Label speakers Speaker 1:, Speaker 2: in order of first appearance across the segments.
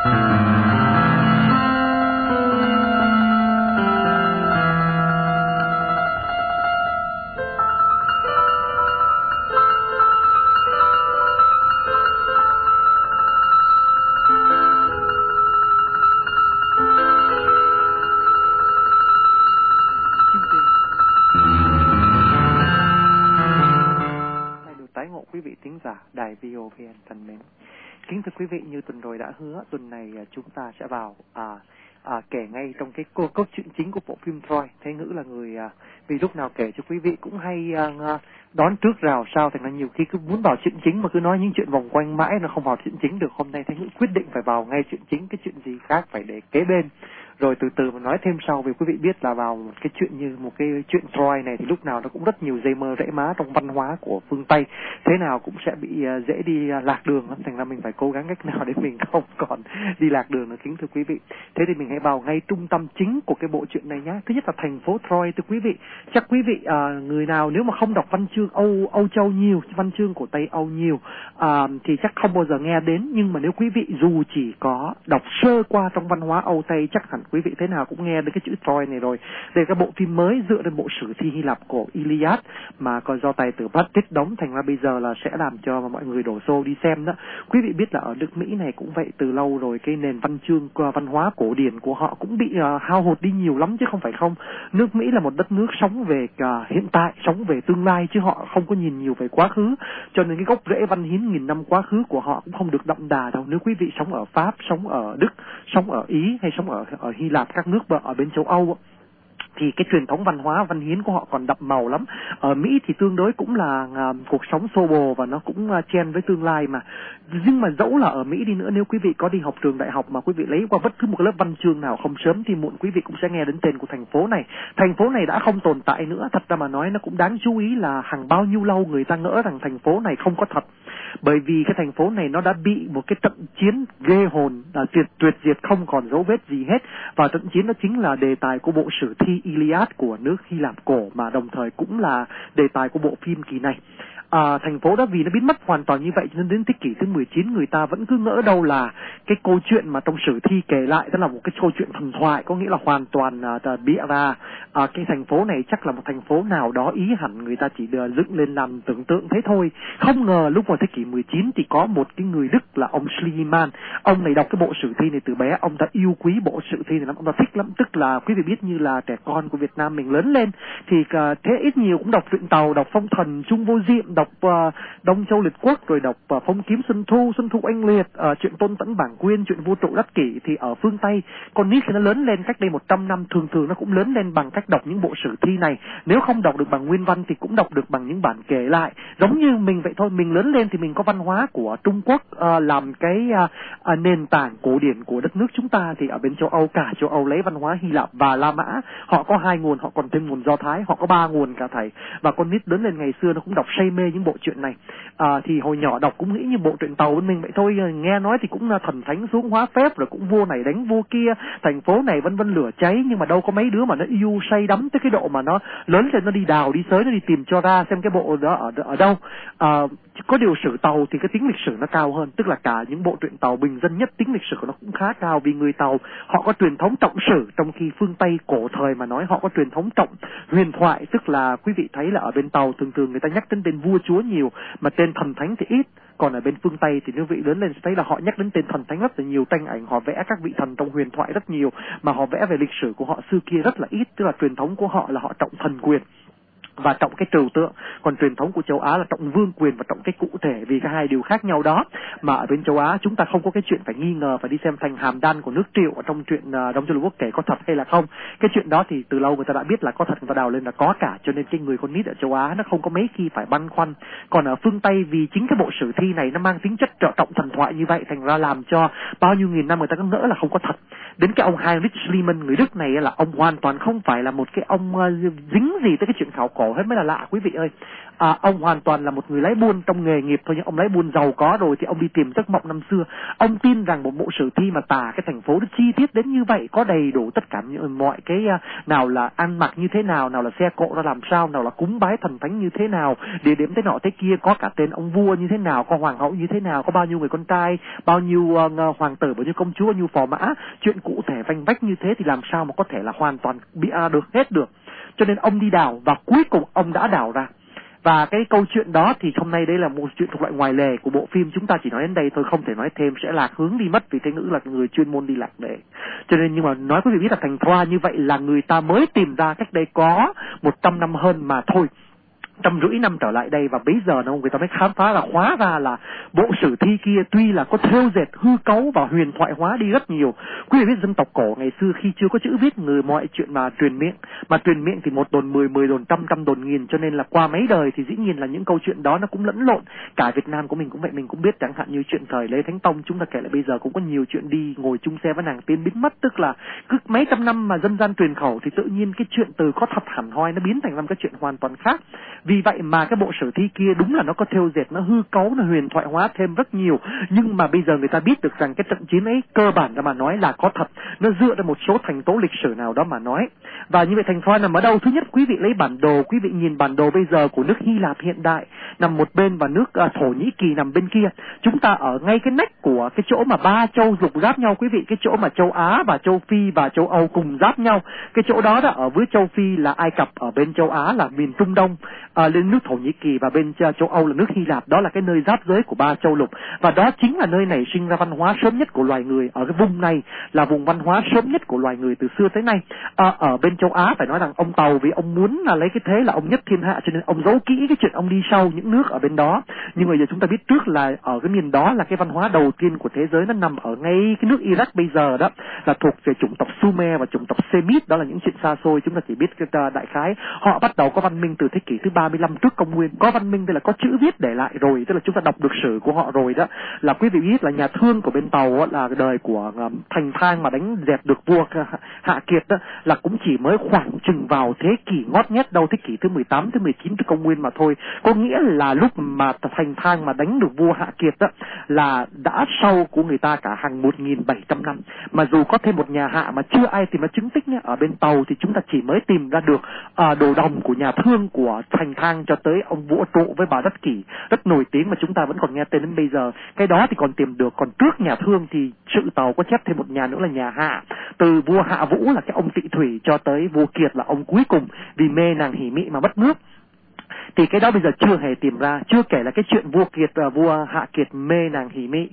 Speaker 1: Quý vị thính giả đài VOVN thân mến, kính thưa quý vị, như tuần rồi đã hứa, tuần này chúng ta sẽ vào kể ngay trong cái câu chuyện chính của bộ phim Troy. Thế Ngữ là người vì lúc nào kể cho quý vị cũng hay đón trước rào sau, thành ra nhiều khi cứ muốn vào chuyện chính mà cứ nói những chuyện vòng quanh mãi nó không vào chuyện chính được. Hôm nay Thế Ngữ quyết định phải vào ngay chuyện chính, cái chuyện gì khác phải để kế bên rồi từ từ mà nói thêm sau. Vì quý vị biết là vào cái chuyện như một cái chuyện Troy này thì lúc nào nó cũng rất nhiều dây mơ rễ má trong văn hóa của phương Tây, thế nào cũng sẽ bị dễ đi lạc đường lắm, thành ra mình phải cố gắng cách nào để mình không còn đi lạc đường nữa, kính thưa quý vị. Thế thì mình hãy vào ngay trung tâm chính của cái bộ truyện này nhé. Thứ nhất là thành phố Troy, thưa quý vị. Chắc quý vị người nào nếu mà không đọc văn chương Âu Châu nhiều, văn chương của Tây Âu nhiều thì chắc không bao giờ nghe đến, nhưng mà nếu quý vị dù chỉ có đọc sơ qua trong văn hóa Âu Tây chắc hẳn quý vị thế nào cũng nghe đến cái chữ Troy này rồi. Đây là cái bộ phim mới dựa trên bộ sử thi Hy Lạp cổ Iliad mà còn do tài tử Brad Pitt đóng, thành ra bây giờ là sẽ làm cho mọi người đổ xô đi xem đó. Quý vị biết là ở nước Mỹ này cũng vậy, từ lâu rồi cái nền văn chương văn hóa cổ điển của họ cũng bị hao hụt đi nhiều lắm chứ không phải không. Nước Mỹ là một đất nước sống về hiện tại, sống về tương lai chứ họ không có nhìn nhiều về quá khứ, cho nên cái gốc rễ văn hiến nghìn năm quá khứ của họ cũng không được đậm đà đâu. Nếu quý vị sống ở Pháp, sống ở Đức, sống ở Ý hay sống ở Hy Lạp, các nước ở bên châu Âu thì cái truyền thống văn hóa văn hiến của họ còn đậm màu lắm. Ở Mỹ thì tương đối cũng là cuộc sống xô bồ và nó cũng chen với tương lai mà. Nhưng mà dẫu là ở Mỹ đi nữa, nếu quý vị có đi học trường đại học mà quý vị lấy qua bất cứ một cái lớp văn chương nào, không sớm thì muộn quý vị cũng sẽ nghe đến tên của thành phố này. Thành phố này đã không tồn tại nữa. Thật ra mà nói nó cũng đáng chú ý là hàng bao nhiêu lâu người ta ngỡ rằng thành phố này không có thật. Bởi vì cái thành phố này nó đã bị một cái trận chiến ghê hồn, tuyệt diệt không còn dấu vết gì hết. Và trận chiến đó chính là đề tài của bộ sử thi Iliad của nước Hy Lạp cổ, mà đồng thời cũng là đề tài của bộ phim kỳ này. Thành phố đó vì nó biến mất hoàn toàn như vậy cho nên đến thế kỷ thứ 19 người ta vẫn cứ ngỡ đâu là cái câu chuyện mà trong sử thi kể lại đó là một cái câu chuyện thần thoại, có nghĩa là hoàn toàn bịa ra. Cái thành phố này chắc là một thành phố nào đó ý hẳn người ta chỉ dựng lên làm tưởng tượng thế thôi. Không ngờ lúc vào thế kỷ 19 thì có một cái người Đức là ông Schliemann. Ông này đọc cái bộ sử thi này từ bé, ông ta yêu quý bộ sử thi này lắm, ông ta thích lắm. Tức là quý vị biết như là trẻ con của Việt Nam mình lớn lên thì thế ít nhiều cũng đọc truyện Tàu, đọc Phong Thần, Chung Vô Diệm, đọc Đông Châu Liệt Quốc, rồi đọc Phong Kiếm Xuân Thu Oanh Liệt, chuyện Tôn Tẫn Bảng Quyên, chuyện Vũ Trụ Đắc Kỷ. Thì ở phương Tây con nít khi nó lớn lên cách đây 100 năm thường nó cũng lớn lên bằng cách đọc những bộ sử thi này. Nếu không đọc được bằng nguyên văn thì cũng đọc được bằng những bản kể lại, giống như mình vậy thôi. Mình lớn lên thì mình có văn hóa của Trung Quốc làm cái nền tảng cổ điển của đất nước chúng ta. Thì ở bên châu Âu, cả châu Âu lấy văn hóa Hy Lạp và La Mã, họ có 2 nguồn, họ còn thêm nguồn Do Thái, họ có 3 nguồn cả thầy. Và con nít lớn lên ngày xưa nó cũng đọc say mê những bộ truyện này. Thì hồi nhỏ đọc cũng nghĩ như bộ truyện Tàu bên mình vậy thôi, nghe nói thì cũng thần thánh xuống hóa phép, rồi cũng vua này đánh vua kia, thành phố này vân vân lửa cháy, nhưng mà đâu có mấy đứa mà nó yêu say đắm tới cái độ mà nó lớn lên nó đi đào đi sới, nó đi tìm cho ra xem cái bộ đó ở đâu. Có điều sử Tàu thì cái tính lịch sử nó cao hơn, tức là cả những bộ truyện Tàu bình dân nhất tính lịch sử của nó cũng khá cao, vì người Tàu họ có truyền thống trọng sử, trong khi phương Tây cổ thời mà nói họ có truyền thống trọng huyền thoại. Tức là quý vị thấy là ở bên Tàu thường người ta nhắc đến tên vua chúa nhiều mà tên thần thánh thì ít. Còn ở bên phương Tây thì nếu vị lớn lên sẽ thấy là họ nhắc đến tên thần thánh rất là nhiều, tranh ảnh họ vẽ các vị thần trong huyền thoại rất nhiều, mà họ vẽ về lịch sử của họ xưa kia rất là ít. Tức là truyền thống của họ là họ trọng thần quyền và trọng cái trừu tượng, còn truyền thống của châu Á là trọng vương quyền và trọng cái cụ thể, vì cái hai điều khác nhau đó. Mà ở bên châu Á chúng ta không có cái chuyện phải nghi ngờ phải đi xem thành hàm đan của nước Triệu ở trong chuyện Đông Châu Lục Quốc kể có thật hay là không. Cái chuyện đó thì từ lâu người ta đã biết là có thật, người ta đào lên là có cả, cho nên cái người con nít ở châu Á nó không có mấy khi phải băn khoăn. Còn ở phương Tây vì chính cái bộ sử thi này nó mang tính chất trọng thần thoại như vậy, thành ra làm cho bao nhiêu nghìn năm người ta cứ ngỡ là không có thật. Đến cái ông Heinrich Schliemann người Đức này là ông hoàn toàn không phải là một cái ông dính gì tới cái chuyện khảo cổ hết mới là lạ quý vị ơi. Ông hoàn toàn là một người lái buôn trong nghề nghiệp thôi, nhưng ông lái buôn giàu có rồi thì ông đi tìm giấc mộng năm xưa. Ông tin rằng một bộ sử thi mà tả cái thành phố nó chi tiết đến như vậy, có đầy đủ tất cả mọi cái, nào là ăn mặc như thế nào, nào là xe cộ ra làm sao, nào là cúng bái thần thánh như thế nào, địa điểm thế nọ thế kia, có cả tên ông vua như thế nào, có hoàng hậu như thế nào, có bao nhiêu người con trai, bao nhiêu hoàng tử, bao nhiêu công chúa, bao nhiêu phò mã, chuyện cụ thể vanh vách như thế thì làm sao mà có thể là hoàn toàn bịa được hết được. Cho nên ông đi đào và cuối cùng ông đã đào ra. Và cái câu chuyện đó thì hôm nay đây là một chuyện thuộc loại ngoài lề của bộ phim, chúng ta chỉ nói đến đây thôi, không thể nói thêm, sẽ lạc hướng đi mất, vì Thế Ngữ là người chuyên môn đi lạc đề. Cho nên nhưng mà nói quý vị biết là Thành Thoa như vậy là người ta mới tìm ra cách đây có 100 năm hơn mà thôi, 150 năm trở lại đây, và bây giờ người ta mới khám phá là hóa ra là bộ sử thi kia tuy là có thêu dệt hư cấu và huyền thoại hóa đi rất nhiều. Quý vị biết dân tộc cổ ngày xưa khi chưa có chữ viết, người mọi chuyện mà truyền miệng thì 1 đồn 10, 10 đồn trăm, trăm đồn nghìn, cho nên là qua mấy đời thì dĩ nhiên là những câu chuyện đó nó cũng lẫn lộn. Cả Việt Nam của mình cũng vậy, mình cũng biết chẳng hạn như chuyện thời Lê Thánh Tông chúng ta kể lại bây giờ cũng có nhiều chuyện đi ngồi chung xe với nàng tiên biến mất, tức là cứ mấy trăm năm mà dân gian truyền khẩu thì tự nhiên cái chuyện từ có thật hẳn hoi nó biến thành ra cái chuyện hoàn toàn khác. Vì vậy mà cái bộ sử thi kia đúng là nó có thêu dệt, nó hư cấu, nó huyền thoại hóa thêm rất nhiều. Nhưng mà bây giờ người ta biết được rằng cái trận chiến ấy cơ bản ra mà nói là có thật, nó dựa trên một số thành tố lịch sử nào đó mà nói. Và như vậy Thành Thoa nằm ở đâu? Thứ nhất, quý vị lấy bản đồ, quý vị nhìn bản đồ bây giờ của nước Hy Lạp hiện đại nằm một bên và nước Thổ Nhĩ Kỳ nằm bên kia. Chúng ta ở ngay cái nách của cái chỗ mà 3 châu lục giáp nhau quý vị, cái chỗ mà châu Á và châu Phi và châu Âu cùng giáp nhau. Cái chỗ đó ở với châu Phi là Ai Cập, ở bên châu Á là miền Trung Đông, lên nước Thổ Nhĩ Kỳ, và bên châu Âu là nước Hy Lạp. Đó là cái nơi giáp giới của 3 châu lục, và đó chính là nơi này sinh ra văn hóa sớm nhất của loài người. Ở cái vùng này là vùng văn hóa sớm nhất của loài người từ xưa tới nay. Ở bên châu Á phải nói rằng ông Tàu vì ông muốn là lấy cái thế là ông nhất thiên hạ, cho nên ông giấu kỹ cái chuyện ông đi sau những nước ở bên đó. Nhưng bây giờ chúng ta biết trước là ở cái miền đó là cái văn hóa đầu tiên của thế giới, nó nằm ở ngay cái nước Iraq bây giờ, đó là thuộc về chủng tộc Sumer và chủng tộc Semit. Đó là những chuyện xa xôi, chúng ta chỉ biết cái đại khái họ bắt đầu có văn minh từ thế kỷ thứ 35 trước công nguyên, có văn minh, tức là có chữ viết để lại rồi, tức là chúng ta đọc được sử của họ rồi. Đó là quý vị biết là nhà Thương của bên Tàu là đời của Thành Thang mà đánh dẹp được vua Hạ Kiệt đó, là cũng chỉ mới khoảng chừng vào thế kỷ ngót nghét đâu, thế kỷ thứ 18 thứ 19 trước công nguyên mà thôi. Có nghĩa là lúc mà Thành Thang mà đánh được vua Hạ Kiệt đó là đã sau của người ta cả hàng 1700 năm. Mà dù có thêm một nhà Hạ mà chưa ai tìm ra chứng tích nhé, ở bên Tàu thì chúng ta chỉ mới tìm ra được đồ đồng của nhà Thương của Thành Thang cho tới ông Vũ Trụ với bà Đất Kỷ, rất nổi tiếng mà chúng ta vẫn còn nghe tên đến bây giờ. Cái đó thì còn tìm được. Còn trước nhà Thương thì sự Tàu có chép thêm một nhà nữa là nhà Hạ, từ vua Hạ Vũ là cái ông Tị Thủy cho tới vua Kiệt là ông cuối cùng vì mê nàng Hỷ Mị mà mất nước. Thì cái đó bây giờ chưa hề tìm ra. Chưa kể là cái chuyện vua Kiệt và vua Hạ Kiệt mê nàng Hỷ Mị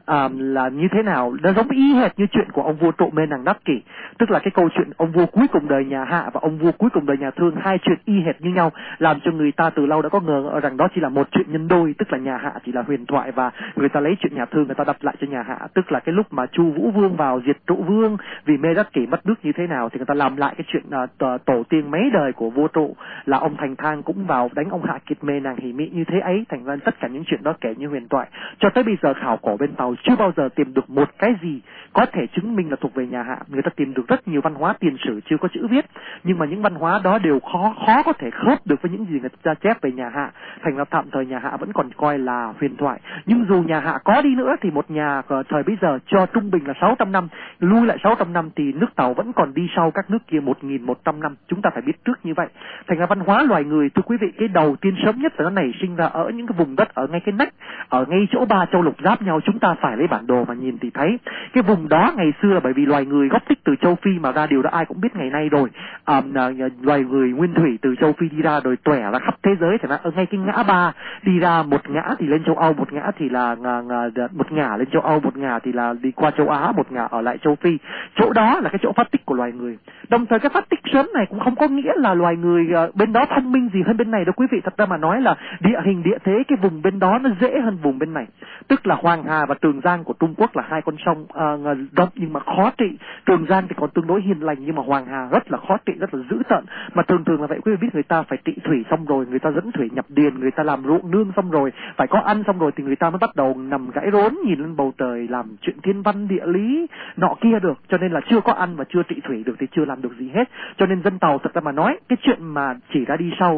Speaker 1: là như thế nào, nó giống y hệt như chuyện của ông vua Trụ mê nàng Đắc Kỷ. Tức là cái câu chuyện ông vua cuối cùng đời nhà Hạ và ông vua cuối cùng đời nhà Thương, hai chuyện y hệt như nhau, làm cho người ta từ lâu đã có ngờ rằng đó chỉ là một chuyện nhân đôi. Tức là nhà Hạ chỉ là huyền thoại và người ta lấy chuyện nhà Thương người ta đập lại cho nhà Hạ. Tức là cái lúc mà Chu Vũ Vương vào diệt Trụ Vương vì mê Đắc Kỷ mất nước như thế nào thì người ta làm lại cái chuyện tổ tiên mấy đời của vua Trụ là ông Thành Thang cũng vào đánh ông Hạ Kiệt mê nàng Hỷ Mị như thế ấy. Thành ra tất cả những chuyện đó kể như huyền thoại. Cho tới bây giờ khảo cổ bên Tàu chưa bao giờ tìm được một cái gì có thể chứng minh là thuộc về nhà Hạ. Người ta tìm được rất nhiều văn hóa tiền sử chưa có chữ viết, nhưng mà những văn hóa đó đều khó có thể khớp được với những gì người ta chép về nhà Hạ. Thành ra tạm thời nhà Hạ vẫn còn coi là huyền thoại. Nhưng dù nhà Hạ có đi nữa thì một nhà thời bây giờ cho trung bình là 600 năm, lui lại 600 năm thì nước Tàu vẫn còn đi sau các nước kia 1100 năm. Chúng ta phải biết trước như vậy. Thành ra văn hóa loài người, thưa quý vị, cái đầu tiên sớm nhất là nó nảy sinh ra ở những cái vùng đất ở ngay cái nách, ở ngay chỗ 3 châu lục giáp nhau. Chúng ta phải lấy bản đồ mà nhìn thì thấy cái vùng đó ngày xưa là bởi vì loài người gốc tích từ châu Phi mà ra, điều đó ai cũng biết ngày nay rồi. Loài người nguyên thủy từ châu Phi đi ra rồi tỏa ra khắp thế giới, thì ở ngay cái ngã ba đi ra, một ngã thì lên châu Âu, một ngã thì là một ngả lên châu Âu, một ngả thì là đi qua châu Á, một ngả ở lại châu Phi. Chỗ đó là cái chỗ phát tích của loài người. Đồng thời cái phát tích sớm này cũng không có nghĩa là loài người bên đó thông minh gì hơn bên này đâu quý vị. Thật ra mà nói là địa hình địa thế cái vùng bên đó nó dễ hơn vùng bên này. Tức là Hoàng Hà và Trường Giang của Trung Quốc là hai con sông rộng nhưng mà khó trị. Trường Giang thì còn tương đối hiền lành, nhưng mà Hoàng Hà rất là khó trị, rất là dữ tợn. Mà thường là vậy quý vị biết, người ta phải trị thủy xong rồi người ta dẫn thủy nhập điền, người ta làm ruộng nương xong rồi phải có ăn xong rồi thì người ta mới bắt đầu nằm gãy rốn nhìn lên bầu trời làm chuyện thiên văn địa lý nọ kia được. Cho nên là chưa có ăn và chưa trị thủy được thì chưa làm được gì hết. Cho nên dân Tàu thật ra mà nói cái chuyện mà chỉ ra đi sau này là mình thấy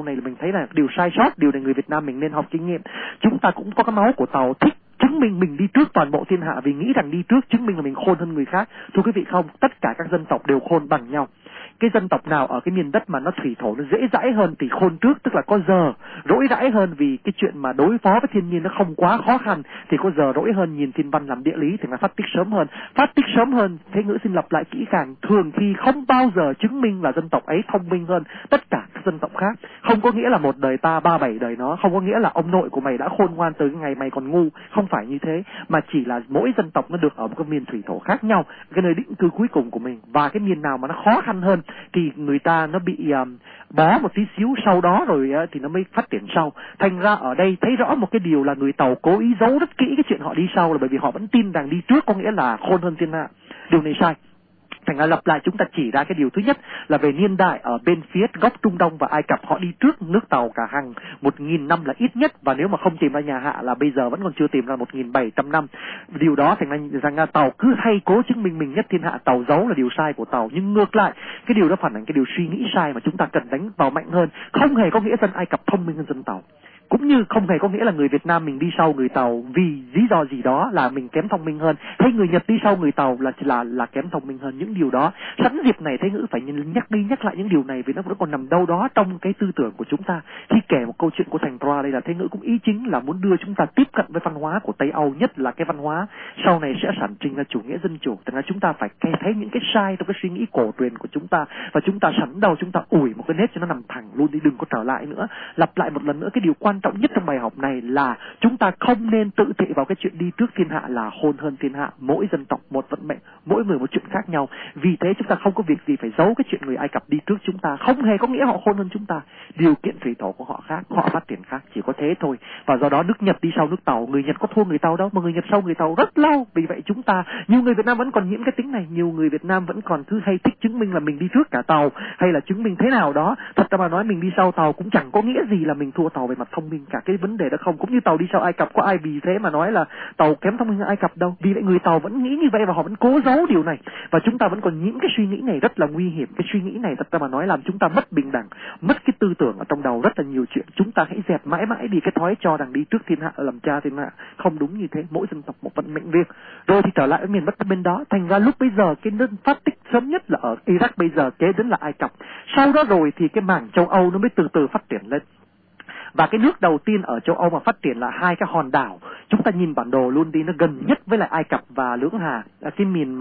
Speaker 1: đấy là điều sai sót. Điều này người Việt Nam mình nên học kinh nghiệm. Chúng ta cũng có cái máu của Tàu, thích chứng minh mình đi trước toàn bộ thiên hạ vì nghĩ rằng đi trước chứng minh là mình khôn hơn người khác. Thưa quý vị không, tất cả các dân tộc đều khôn bằng nhau. Cái dân tộc nào ở cái miền đất mà nó thủy thổ nó dễ dãi hơn thì khôn trước, tức là có giờ rỗi rãi hơn, vì cái chuyện mà đối phó với thiên nhiên nó không quá khó khăn thì có giờ rỗi hơn, nhìn thiên văn làm địa lý thì nó phát tích sớm hơn. Phát tích sớm hơn, thế ngữ xin lặp lại kỹ càng, thường khi không bao giờ chứng minh là dân tộc ấy thông minh hơn tất cả các dân tộc khác. Không có nghĩa là một đời ta 37 đời nó, không có nghĩa là ông nội của mày đã khôn ngoan tới ngày mày còn ngu, không phải như thế, mà chỉ là mỗi dân tộc nó được ở một cái miền thủy thổ khác nhau, cái nơi định cư cuối cùng của mình, và cái miền nào mà nó khó khăn hơn thì người ta nó bị bó một tí xíu, sau đó rồi thì nó mới phát triển sau. Thành ra ở đây thấy rõ một cái điều là người Tàu cố ý giấu rất kỹ cái chuyện họ đi sau, là bởi vì họ vẫn tin rằng đi trước có nghĩa là khôn hơn thiên hạ. Điều này sai. Thành ra lặp lại, chúng ta chỉ ra cái điều thứ nhất là về niên đại ở bên phía góc Trung Đông và Ai Cập, họ đi trước nước Tàu cả hàng 1.000 năm là ít nhất, và nếu mà không tìm ra nhà Hạ là bây giờ vẫn còn chưa tìm ra 1.700 năm. Điều đó thành ra rằng Tàu cứ hay cố chứng minh mình nhất thiên hạ, Tàu giấu là điều sai của Tàu. Nhưng ngược lại, cái điều đó phản ánh cái điều suy nghĩ sai mà chúng ta cần đánh vào mạnh hơn. Không hề có nghĩa dân Ai Cập thông minh hơn dân Tàu, cũng như không hề có nghĩa là người Việt Nam mình đi sau người Tàu vì lý do gì đó là mình kém thông minh hơn, hay người Nhật đi sau người Tàu là kém thông minh hơn. Những điều đó sẵn dịp này Thế Ngữ phải nhắc đi nhắc lại những điều này, vì nó vẫn còn nằm đâu đó trong cái tư tưởng của chúng ta. Khi kể một câu chuyện của thành Troa đây là Thế Ngữ cũng ý chính là muốn đưa chúng ta tiếp cận với văn hóa của Tây Âu, nhất là cái văn hóa sau này sẽ sản sinh ra chủ nghĩa dân chủ. Thành ra chúng ta phải thấy những cái sai trong cái suy nghĩ cổ truyền của chúng ta, và chúng ta sẵn đầu chúng ta ủi một cái nét cho nó nằm thẳng luôn đi, đừng có trở lại nữa. Lặp lại một lần nữa, cái điều quan trọng nhất trong bài học này là chúng ta không nên tự thị vào cái chuyện đi trước thiên hạ là khôn hơn thiên hạ. Mỗi dân tộc một vận mệnh, mỗi người một chuyện khác nhau. Vì thế chúng ta không có việc gì phải giấu cái chuyện người Ai Cập đi trước chúng ta, không hề có nghĩa họ khôn hơn chúng ta. Điều kiện thủy thổ của họ khác, họ phát triển khác, chỉ có thế thôi. Và do đó nước Nhật đi sau nước Tàu, người Nhật có thua người Tàu đâu, mà người Nhật sau người Tàu rất lâu. Vì vậy chúng ta, nhiều người Việt Nam vẫn còn nhiễm cái tính này, nhiều người Việt Nam vẫn còn cứ hay thích chứng minh là mình đi trước cả Tàu, hay là chứng minh thế nào đó. Thật ra mà nói, mình đi sau Tàu cũng chẳng có nghĩa gì là mình thua Tàu về mặt thông minh cả. Cái vấn đề đó không, cũng như Tàu đi sau Ai Cập, có ai vì thế mà nói là Tàu kém thông minh hơn Ai Cập đâu. Vì vậy người Tàu vẫn nghĩ như vậy và họ vẫn cố giấu điều này, và chúng ta vẫn còn nhiễm cái suy nghĩ này rất là nguy hiểm. Cái suy nghĩ này thật ra mà nói làm chúng ta mất bình đẳng, mất cái tư tưởng ở trong đầu rất là nhiều chuyện. Chúng ta hãy dẹp mãi mãi đi cái thói cho rằng đi trước thiên hạ làm cha thiên hạ. Không đúng như thế, mỗi dân tộc một vận mệnh riêng. Rồi thì trở lại với miền Bắc bên đó, thành ra lúc bây giờ cái nơi phát tích sớm nhất là ở Iraq, bây giờ kế đến là Ai Cập. Sau đó rồi thì cái mảng châu Âu nó mới từ từ phát triển lên. Và cái nước đầu tiên ở châu Âu mà phát triển là hai cái hòn đảo. Chúng ta nhìn bản đồ luôn đi, nó gần nhất với lại Ai Cập và Lưỡng Hà. Cái miền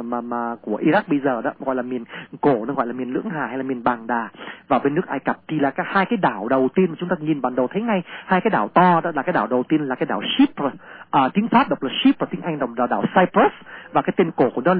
Speaker 1: mà của Iraq bây giờ đó gọi là miền cổ, nó gọi là miền Lưỡng Hà hay là miền Bàng Đà. Và bên nước Ai Cập thì là hai cái đảo đầu tiên mà chúng ta nhìn bản đồ thấy ngay. Hai cái đảo to đó là cái đảo đầu tiên là cái đảo Chypre. Tiếng Pháp đọc là Chypre, tiếng Anh đọc là đảo Cyprus, và cái tên cổ của nó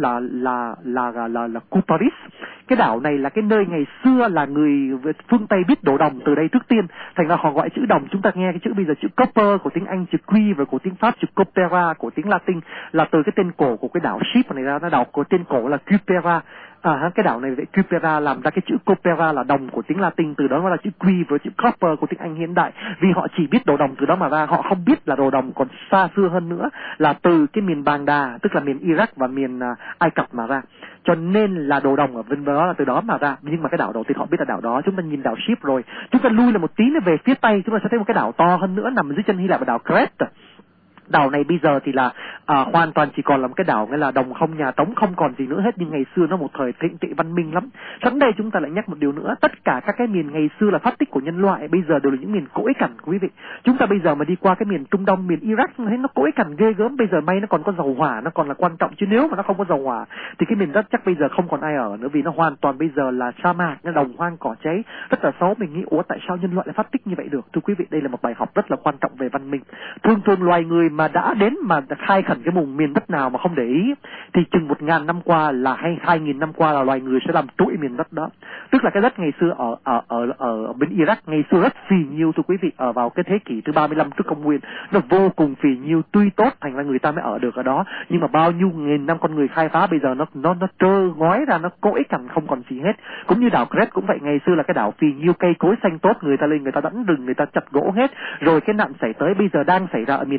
Speaker 1: là Kuparis. Cái đảo này là cái nơi ngày xưa là người phương Tây biết đổ đồng từ đây trước tiên, thành ra họ gọi chữ đồng. Chúng ta nghe cái chữ bây giờ chữ copper của tiếng Anh, chữ quiver của tiếng Pháp, chữ copera của tiếng Latin là từ cái tên cổ của cái đảo Chypre này ra. Nó đảo của tên cổ là Cupera. Cái đảo này vậy Cupera làm ra cái chữ copera là đồng của tiếng Latin, từ đó nó là chữ quiver, chữ copper của tiếng Anh hiện đại. Vì họ chỉ biết đồ đồng từ đó mà ra, họ không biết là đồ đồng còn xa xưa hơn nữa là từ cái miền Bàng Đà, tức là miền Iraq và miền Ai Cập mà ra. Cho nên là đồ đồng ở bên đó là từ đó mà ra. Nhưng mà cái đảo đầu tiên họ biết là đảo đó. Chúng ta nhìn đảo Chypre rồi, chúng ta lui là một tí nữa về phía Tây, chúng ta sẽ thấy một cái đảo to hơn nữa nằm dưới chân Hy Lạp là đảo Crete. Đảo này bây giờ thì là hoàn toàn chỉ còn là một cái đảo, nghĩa là đồng không, nhà trống, không còn gì nữa hết. Nhưng ngày xưa nó một thời thịnh trị văn minh lắm. Sẵn đây chúng ta lại nhắc một điều nữa, tất cả các cái miền ngày xưa là phát tích của nhân loại bây giờ đều là những miền cỗi cằn, quý vị. Chúng ta bây giờ mà đi qua cái miền Trung Đông, miền Iraq thấy nó cỗi cằn ghê gớm. Bây giờ may nó còn có dầu hỏa, nó còn là quan trọng, chứ nếu mà nó không có dầu hỏa thì cái miền đất chắc bây giờ không còn ai ở nữa, vì nó hoàn toàn bây giờ là sa mạc, nó đồng hoang cỏ cháy, rất là xấu. Mình nghĩ ủa tại sao nhân loại lại phát tích như vậy được? Thưa quý vị, đây là một bài học rất là quan trọng về văn minh. Thường loài người mà đã đến mà khai khẩn cái vùng miền đất nào mà không để ý thì chừng 1.000 năm qua là hay 2.000 năm qua là loài người sẽ làm trỗi miền đất đó. Tức là cái đất ngày xưa ở bên Iraq ngày xưa rất phì nhiêu, thưa quý vị, ở vào cái thế kỷ thứ 35 trước công nguyên, nó vô cùng phì nhiêu, tuy tốt, thành ra người ta mới ở được ở đó. Nhưng mà bao nhiêu nghìn năm con người khai phá, bây giờ nó trơ ngói ra, nó cỗi cằn không còn gì hết. Cũng như đảo Crete cũng vậy, ngày xưa là cái đảo phì nhiêu, cây cối xanh tốt, người ta lên người ta đánh rừng, người ta chặt gỗ hết. Rồi cái nạn xảy tới bây giờ đang xảy ra ở miền Nam Việt Nam.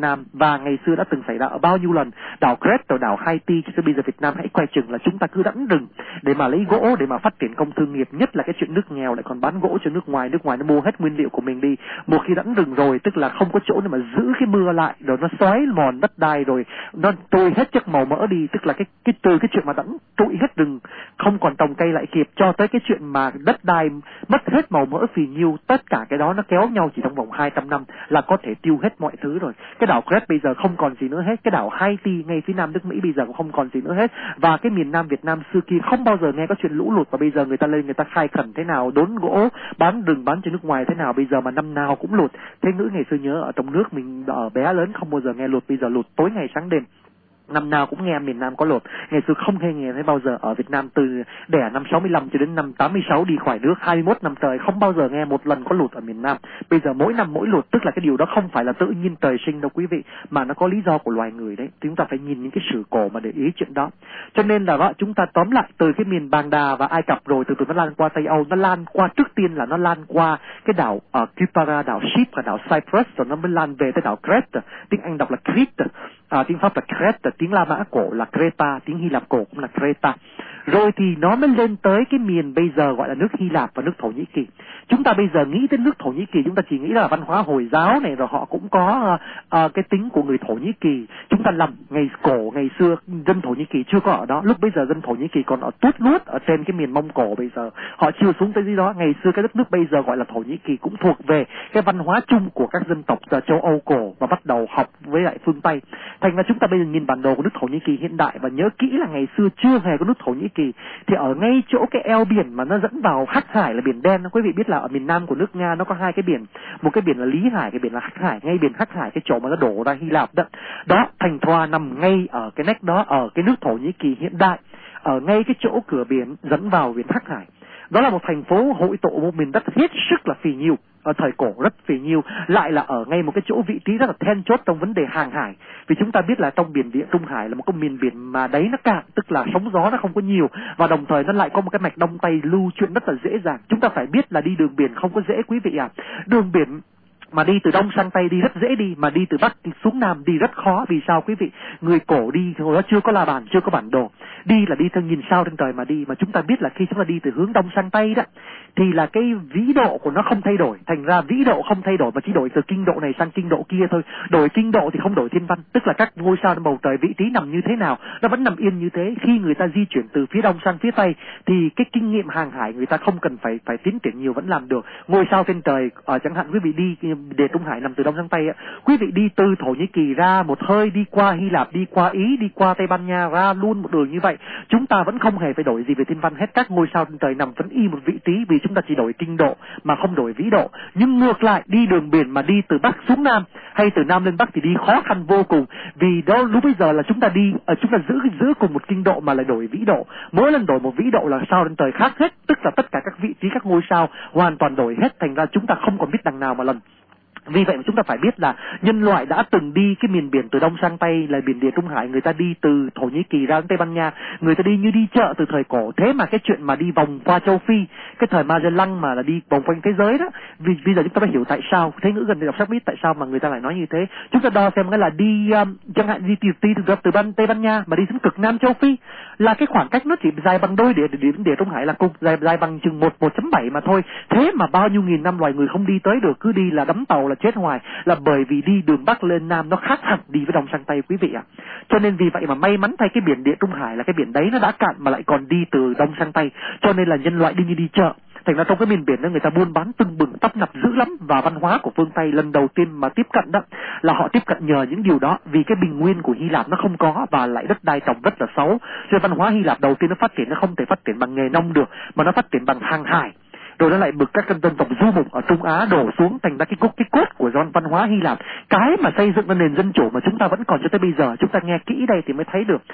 Speaker 1: Nam và ngày xưa đã từng xảy ra ở bao nhiêu lần, đảo Crete, đảo Haiti, cho bây giờ Việt Nam hãy quay chừng là chúng ta cứ đẵn đừng để mà lấy gỗ để mà phát triển công thương nghiệp, nhất là cái chuyện nước nghèo lại còn bán gỗ cho nước ngoài nó mua hết nguyên liệu của mình đi. Một khi đẵn đừng rồi tức là không có chỗ để mà giữ cái mưa lại, rồi nó xói mòn đất đai, rồi nó trôi hết chất màu mỡ đi, tức là từ cái chuyện mà đẵn trụi hết rừng không còn trồng cây lại kịp cho tới cái chuyện mà đất đai mất hết màu mỡ phì nhiêu, tất cả cái đó nó kéo nhau chỉ trong vòng 200 năm là có thể tiêu hết mọi thứ rồi. Cái đảo Crete bây giờ không còn gì nữa hết, cái đảo Haiti ngay phía nam nước Mỹ bây giờ cũng không còn gì nữa hết, và cái miền Nam Việt Nam xưa kia không bao giờ nghe có chuyện lũ lụt, và bây giờ người ta lên người ta khai khẩn thế nào, đốn gỗ bán rừng bán cho nước ngoài thế nào, bây giờ mà năm nào cũng lụt. Thế ngữ ngày xưa nhớ ở trong nước mình ở bé lớn không bao giờ nghe lụt, bây giờ lụt tối ngày sáng đêm, năm nào cũng nghe miền Nam có lụt. Ngày xưa không hề nghe thấy bao giờ ở Việt Nam, từ đẻ năm 65 cho đến năm 86 đi khỏi nước 21 năm trời không bao giờ nghe một lần có lụt ở miền Nam. Bây giờ mỗi năm mỗi lụt, tức là cái điều đó không phải là tự nhiên trời sinh đâu quý vị, mà nó có lý do của loài người đấy. Chúng ta phải nhìn những cái sử cổ mà để ý chuyện đó. Cho nên là đó, chúng ta tóm lại từ cái miền Bàng Đà và Ai Cập rồi từ từ nó lan qua Tây Âu, nó lan qua trước tiên là nó lan qua cái đảo Kipara, đảo Chypre và đảo Cyprus, rồi nó mới lan về tới đảo Crete, tiếng Anh đọc là Crete, tiếng Pháp là Crete, tiếng La Mã cổ là Creta, tiếng Hy Lạp cổ cũng là Creta. Rồi thì nó mới lên tới cái miền bây giờ gọi là nước Hy Lạp và nước Thổ Nhĩ Kỳ. Chúng ta bây giờ nghĩ đến nước Thổ Nhĩ Kỳ, chúng ta chỉ nghĩ là văn hóa Hồi giáo này, rồi họ cũng có cái tính của người Thổ Nhĩ Kỳ. Chúng ta lầm, ngày xưa dân Thổ Nhĩ Kỳ chưa có ở đó, lúc bây giờ dân Thổ Nhĩ Kỳ còn ở tuốt nuốt ở trên cái miền Mông Cổ, bây giờ họ chưa xuống tới dưới đó. Ngày xưa cái đất nước bây giờ gọi là Thổ Nhĩ Kỳ cũng thuộc về cái văn hóa chung của các dân tộc châu Âu cổ và bắt đầu học với lại phương Tây. Thành ra chúng ta bây giờ nhìn bản đồ của nước Thổ Nhĩ Kỳ hiện đại và nhớ kỹ là ngày xưa chưa hề có nước Thổ Nhĩ Kỳ, thì ở ngay chỗ cái eo biển mà nó dẫn vào Hắc Hải là biển đen. Quý vị biết là ở miền Nam của nước Nga nó có hai cái biển, một cái biển là Lý Hải, cái biển là Hắc Hải. Ngay biển Hắc Hải, cái chỗ mà nó đổ ra Hy Lạp đó, đó thành Troa nằm ngay ở cái nách đó, ở cái nước Thổ Nhĩ Kỳ hiện đại, ở ngay cái chỗ cửa biển dẫn vào biển Hắc Hải. Đó là một thành phố hội tụ một miền đất hết sức là phì nhiêu, ở thời cổ rất phì nhiêu, lại là ở ngay một cái chỗ vị trí rất là then chốt trong vấn đề hàng hải. Vì chúng ta biết là trong biển Địa Trung Hải là một cái miền biển mà đáy nó cạn, tức là sóng gió nó không có nhiều, và đồng thời nó lại có một cái mạch đông tây lưu chuyển rất là dễ dàng. Chúng ta phải biết là đi đường biển không có dễ quý vị ạ. Đường biển mà đi từ đông sang tây đi rất dễ đi, mà đi từ bắc xuống nam đi rất khó. Vì sao quý vị? Người cổ đi hồi đó chưa có la bàn, chưa có bản đồ, đi là đi theo nhìn sao trên trời mà đi. Mà chúng ta biết là khi chúng ta đi từ hướng đông sang tây đó thì là cái vĩ độ của nó không thay đổi, thành ra vĩ độ không thay đổi mà chỉ đổi từ kinh độ này sang kinh độ kia thôi. Đổi kinh độ thì không đổi thiên văn, tức là các ngôi sao trên bầu trời vị trí nằm như thế nào nó vẫn nằm yên như thế. Khi người ta di chuyển từ phía đông sang phía tây thì cái kinh nghiệm hàng hải người ta không cần phải tiến triển nhiều vẫn làm được. Ngôi sao trên trời chẳng hạn quý vị đi Địa Trung Hải nằm từ đông sang tây, quý vị đi từ Thổ Nhĩ Kỳ ra một hơi, đi qua Hy Lạp, đi qua Ý, đi qua Tây Ban Nha, ra luôn một đường như vậy, chúng ta vẫn không hề phải đổi gì về thiên văn hết. Các ngôi sao trên trời nằm vẫn y một vị trí, vì chúng ta chỉ đổi kinh độ mà không đổi vĩ độ. Nhưng ngược lại, đi đường biển mà đi từ bắc xuống nam hay từ nam lên bắc thì đi khó khăn vô cùng, vì đó lúc bây giờ là chúng ta đi chúng ta giữ cùng một kinh độ mà lại đổi vĩ độ. Mỗi lần đổi một vĩ độ là sao trên trời khác hết, tức là tất cả các vị trí các ngôi sao hoàn toàn đổi hết, thành ra chúng ta không còn biết đằng nào mà lần. Vì vậy mà chúng ta phải biết là nhân loại đã từng đi cái miền biển từ đông sang tây là biển Địa Trung Hải, người ta đi từ Thổ Nhĩ Kỳ ra đến Tây Ban Nha, người ta đi như đi chợ từ thời cổ. Thế mà cái chuyện mà đi vòng qua châu Phi, cái thời Magellan mà là đi vòng quanh thế giới đó, vì bây giờ chúng ta phải hiểu tại sao. Thế ngữ gần đọc sách biết tại sao mà người ta lại nói như thế. Chúng ta đo xem cái là đi chẳng hạn đi từ Tây Ban Nha mà đi đến cực Nam châu Phi là cái khoảng cách nó chỉ dài bằng đôi Địa Trung Hải là cùng dài bằng chừng 1.7 mà thôi. Thế mà bao nhiêu nghìn năm loài người không đi tới được, cứ đi là đắm tàu là chết hoài, là bởi vì đi đường bắc lên nam nó khác hẳn đi với đông sang tây quý vị ạ. Cho nên vì vậy mà may mắn thay cái biển Địa Trung Hải là cái biển đấy nó đã cạn mà lại còn đi từ đông sang tây, cho nên là nhân loại đi như đi chợ. Thành ra trong cái miền biển đó người ta buôn bán tưng bừng tấp nập dữ lắm. Và văn hóa của phương Tây lần đầu tiên mà tiếp cận đó là họ tiếp cận nhờ những điều đó, vì cái bình nguyên của Hy Lạp nó không có và lại đất đai trồng rất là xấu. Cho nên văn hóa Hy Lạp đầu tiên nó phát triển, nó không thể phát triển bằng nghề nông được mà nó phát triển bằng hàng hải. Rồi nó lại bực các dân tộc du mục ở Trung Á đổ xuống, thành ra cái cốt của văn hóa Hy Lạp, cái mà xây dựng ra nền dân chủ mà chúng ta vẫn còn cho tới bây giờ. Chúng ta nghe kỹ đây thì mới thấy được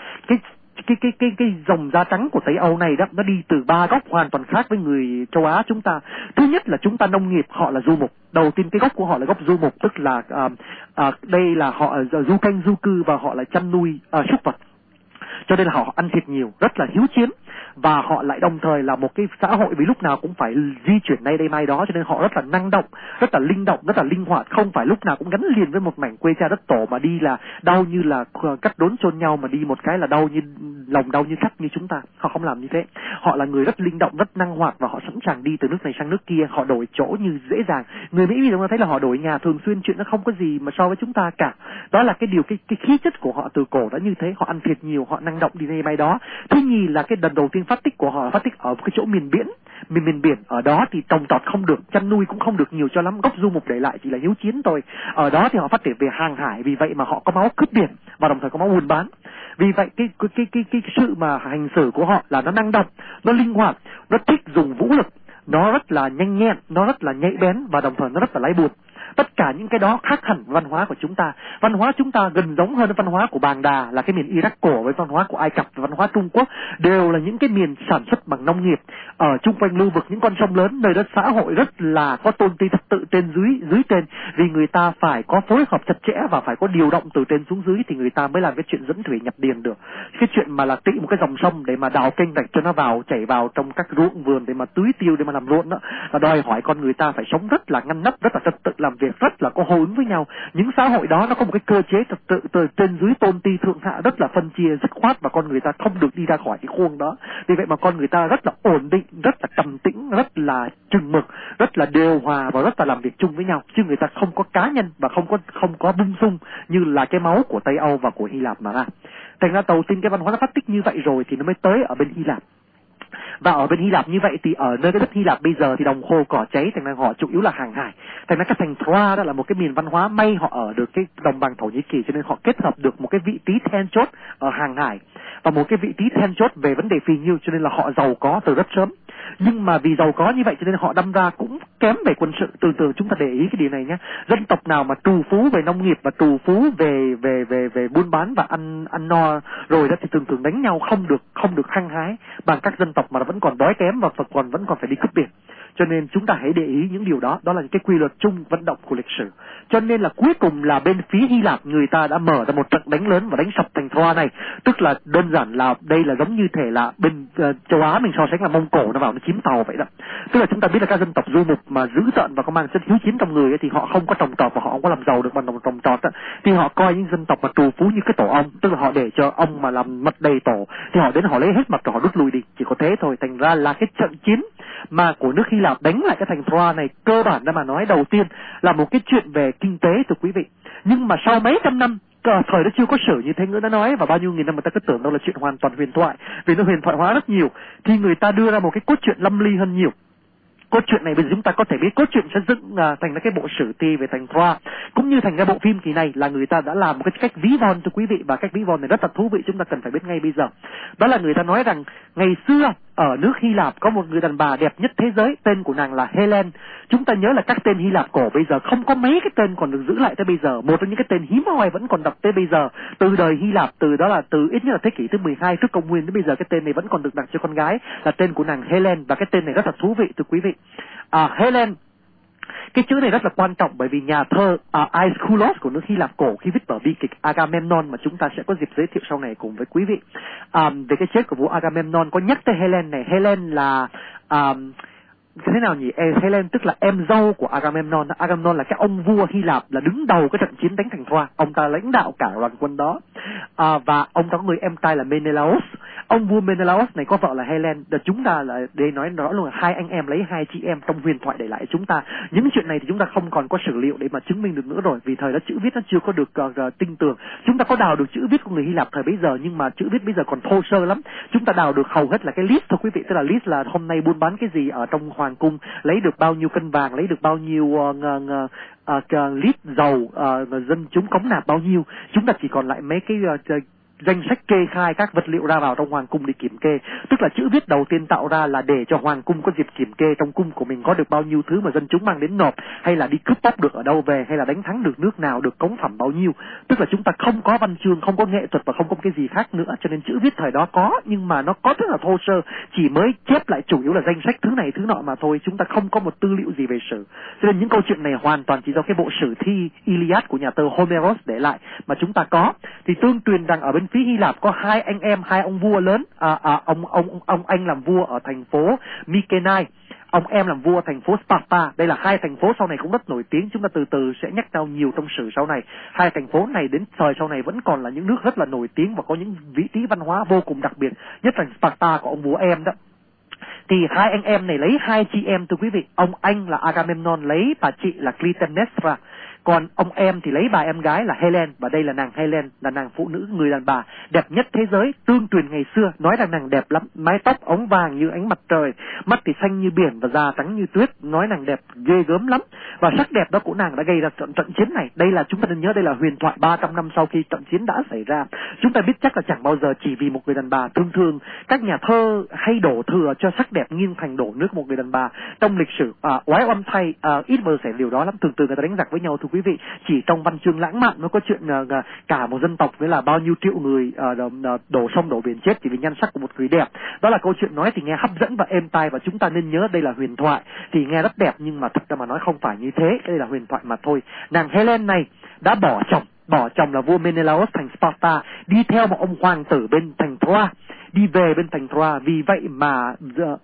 Speaker 1: cái dòng da trắng của Tây Âu này đó, nó đi từ ba góc hoàn toàn khác với người châu Á chúng ta. Thứ nhất là chúng ta nông nghiệp, họ là du mục. Đầu tiên cái gốc của họ là gốc du mục, tức là đây là họ du canh du cư và họ là chăn nuôi súc vật. Cho nên là họ ăn thịt nhiều, rất là hiếu chiến. và họ lại đồng thời là một cái xã hội vì lúc nào cũng phải di chuyển đây đây mai đó, cho nên họ rất là năng động, rất là linh động, rất là linh hoạt, không phải lúc nào cũng gắn liền với một mảnh quê cha đất tổ mà đi là đau như là cắt đốn chôn nhau, mà đi một cái là đau như lòng đau như cắt như chúng ta. Họ không làm như thế. Họ là người rất linh động, rất năng hoạt và họ sẵn sàng đi từ nước này sang nước kia, họ đổi chỗ như dễ dàng. Người Mỹ chúng ta thấy là họ đổi nhà thường xuyên, chuyện nó không có gì mà so với chúng ta cả. Đó là cái điều cái khí chất của họ từ cổ đã như thế, họ ăn thiệt nhiều, họ năng động đi đây bay đó. Thứ nhì là cái lần đầu tiên phát tích của họ phát tích ở cái chỗ miền biển. Miền biển ở đó thì trồng trọt không được, chăn nuôi cũng không được nhiều cho lắm, gốc du mục để lại chỉ là hiếu chiến thôi. Ở đó thì họ phát triển về hàng hải, vì vậy mà họ có máu cướp biển và đồng thời có máu buôn bán. Vì vậy cái sự mà hành xử của họ là nó năng động, nó linh hoạt, nó thích dùng vũ lực, nó rất là nhanh nhẹn, nó rất là nhạy bén và đồng thời nó rất là lái buột. Tất cả những cái đó khác hẳn văn hóa của chúng ta. Văn hóa chúng ta gần giống hơn với văn hóa của Bàng Đà là cái miền Iraq cổ, với văn hóa của Ai Cập và văn hóa Trung Quốc đều là những cái miền sản xuất bằng nông nghiệp ở chung quanh lưu vực những con sông lớn, nơi đó xã hội rất là có tôn ti trật tự trên dưới trên, vì người ta phải có phối hợp chặt chẽ và phải có điều động từ trên xuống dưới thì người ta mới làm cái chuyện dẫn thủy nhập điền được. Cái chuyện mà là tị một cái dòng sông để mà đào kênh rạch cho nó vào chảy vào trong các ruộng vườn để mà tưới tiêu để mà làm ruộng đó là đòi hỏi con người ta phải sống rất là ngăn nắp, rất là trật tự làm việc, rất là có hô ứng với nhau. Những xã hội đó nó có một cái cơ chế trật tự từ trên dưới tôn ti thượng hạ rất là phân chia dứt khoát và con người ta không được đi ra khỏi cái khuôn đó. Vì vậy mà con người ta rất là ổn định, rất là trầm tĩnh, rất là chừng mực, rất là điều hòa và rất là làm việc chung với nhau, chứ người ta không có cá nhân và không có bung xung như là cái máu của Tây Âu và của Hy Lạp mà ra. Thành ra đầu tiên cái văn hóa nó phát tích như vậy rồi thì nó mới tới ở bên Hy Lạp. Và ở bên Hy Lạp như vậy thì ở nơi cái đất Hy Lạp bây giờ thì đồng khô cỏ cháy, thành ra họ chủ yếu là hàng hải. Thành ra cái thành Troa đó là một cái miền văn hóa may họ ở được cái đồng bằng Thổ Nhĩ Kỳ, cho then họ kết hợp được một cái vị trí then chốt ở hàng hải và một cái vị trí then chốt về vấn đề phì nhiêu, cho nên là họ giàu có từ rất sớm. Nhưng mà vì giàu có như vậy cho nên họ đâm ra cũng kém về quân sự. Từ chúng ta để ý cái điều này nhé. Dân tộc nào mà trù phú về nông nghiệp và trù phú về buôn bán và ăn no rồi đó thì thường đánh nhau không được hăng hái bằng các dân tộc mà vẫn còn đói kém và vẫn còn phải đi cướp biển. Cho nên chúng ta hãy để ý những điều đó, đó là cái quy luật chung vận động của lịch sử. Cho nên là cuối cùng là bên phía Hy Lạp người ta đã mở ra một trận đánh lớn và đánh sập thành Troa này. Tức là đơn giản là đây là giống như thể là bên châu Á mình so sánh là Mông Cổ nó vào nó chiếm tàu vậy đó. Tức là chúng ta biết là các dân tộc du mục mà dữ tợn và có mang chất hiếu chiến trong người ấy, thì họ không có trồng trọt và họ không có làm giàu được bằng trồng trọt á. Thì họ coi những dân tộc mà trù phú như cái tổ ong, tức là họ để cho ong mà làm mật đầy tổ thì họ đến họ lấy hết mật rồi họ rút lui đi, chỉ có thế thôi. Thành ra là cái trận chiến mà của nước Hy Lạp đánh lại cái thành Troa này cơ bản ra mà nói đầu tiên là một cái chuyện về kinh tế thưa quý vị. Nhưng mà sau mấy trăm năm thời đó chưa có sử như thế ngữ đã nói và bao nhiêu nghìn năm người ta cứ tưởng đó là chuyện hoàn toàn huyền thoại, vì nó huyền thoại hóa rất nhiều thì người ta đưa ra một cái cốt truyện lâm ly hơn nhiều. Cốt truyện này bây giờ chúng ta có thể biết cốt truyện sẽ dựng thành cái bộ sử ti về thành Troa, cũng như thành cái bộ phim kỳ này là người ta đã làm một cái cách ví von cho quý vị, và cách ví von này rất là thú vị, chúng ta cần phải biết ngay bây giờ. Đó là người ta nói rằng ngày xưa ở nước Hy Lạp có một người đàn bà đẹp nhất thế giới, tên của nàng là Helen. Chúng ta nhớ là các tên Hy Lạp cổ bây giờ không có mấy cái tên còn được giữ lại tới bây giờ. Một trong những cái tên hiếm hoi vẫn còn đọc tới bây giờ từ đời Hy Lạp, từ đó là từ ít nhất là thế kỷ thứ 12 trước công nguyên đến bây giờ, cái tên này vẫn còn được đặt cho con gái là tên của nàng Helen, và cái tên này rất là thú vị thưa quý vị. Helen, cái chữ này rất là quan trọng bởi vì nhà thơ Aeschylus của nước Hy Lạp cổ khi viết vở bi kịch Agamemnon mà chúng ta sẽ có dịp giới thiệu sau này cùng với quý vị về cái chết của vua Agamemnon có nhắc tới Helen này. Helen là thế nào nhỉ? Helen tức là em dâu của Agamemnon. Agamemnon là cái ông vua Hy Lạp là đứng đầu cái trận chiến đánh thành Troa. Ông ta lãnh đạo cả đoàn quân đó. Và ông ta có người em trai là Menelaos. Ông vua Menelaos này có vợ là Helen. Chúng ta là để nói rõ luôn là hai anh em lấy hai chị em trong huyền thoại để lại chúng ta. Những chuyện này thì chúng ta không còn có sử liệu để mà chứng minh được nữa rồi, vì thời đó chữ viết nó chưa có được tinh tường. Chúng ta có đào được chữ viết của người Hy Lạp thời bấy giờ nhưng mà chữ viết bây giờ còn thô sơ lắm. Chúng ta đào được hầu hết là cái list thôi quý vị, tức là list là hôm nay buôn bán cái gì ở trong hoàng cung, lấy được bao nhiêu cân vàng, lấy được bao nhiêu lít dầu, dân chúng cống nạp bao nhiêu. Chúng ta chỉ còn lại mấy cái danh sách kê khai các vật liệu ra vào trong hoàng cung để kiểm kê. Tức là chữ viết đầu tiên tạo ra là để cho hoàng cung có dịp kiểm kê trong cung của mình có được bao nhiêu thứ mà dân chúng mang đến nộp, hay là đi cướp bóc được ở đâu về, hay là đánh thắng được nước nào, được cống phẩm bao nhiêu. Tức là chúng ta không có văn chương, không có nghệ thuật và không có cái gì khác nữa, cho nên chữ viết thời đó có nhưng mà nó có rất là thô sơ, chỉ mới chép lại chủ yếu là danh sách thứ này thứ nọ mà thôi. Chúng ta không có một tư liệu gì về sử, cho nên những câu chuyện này hoàn toàn chỉ do cái bộ sử thi Iliad của nhà thơ Homeros để lại mà chúng ta có. Thì tương truyền rằng ở bên phía Hy Lạp có hai anh em, hai ông vua lớn. Ông anh làm vua ở thành phố Mykenai, ông em làm vua thành phố Sparta. Đây là hai thành phố sau này cũng rất nổi tiếng, chúng ta từ từ sẽ nhắc nhau nhiều trong sử sau này. Hai thành phố này đến thời sau này vẫn còn là những nước rất là nổi tiếng và có những vị trí văn hóa vô cùng đặc biệt, nhất là Sparta của ông vua em đó. Thì hai anh em này lấy hai chị em, thưa quý vị. Ông anh là Agamemnon lấy bà chị là Clytemnestra, còn ông em thì lấy bà em gái là Helen. Và đây là nàng Helen, là nàng phụ nữ, người đàn bà đẹp nhất thế giới, tương truyền ngày xưa. Nói rằng nàng đẹp lắm, mái tóc ống vàng như ánh mặt trời, mắt thì xanh như biển và da trắng như tuyết. Nói nàng đẹp ghê gớm lắm. Và sắc đẹp đó của nàng đã gây ra trận chiến này. Đây là, chúng ta nên nhớ, đây là huyền thoại 300 năm sau khi trận chiến đã xảy ra. Chúng ta biết chắc là chẳng bao giờ chỉ vì một người đàn bà. Thường thường các nhà thơ hay đổ thừa cho sắc đẹp nghiêng thành đổ nước một người đàn bà. Trong lịch sử oái oăm thay ít bao giờ xảy điều đó lắm. Thường thường người ta đánh giặc với nhau, thưa quý vị. Chỉ trong văn chương lãng mạn mới có chuyện cả một dân tộc với là bao nhiêu triệu người đổ sông đổ biển chết chỉ vì nhan sắc của một người đẹp. Đó là câu chuyện nói thì nghe hấp dẫn và êm tai, và chúng ta nên nhớ đây là huyền thoại. Thì nghe rất đẹp nhưng mà thật ra mà nói không phải như thế, đây là huyền thoại mà thôi. Nàng Helen này đã bỏ chồng là vua Menelaos thành Sparta, đi theo một ông hoàng tử bên thành Troa, đi về bên thành Troa. Vì vậy mà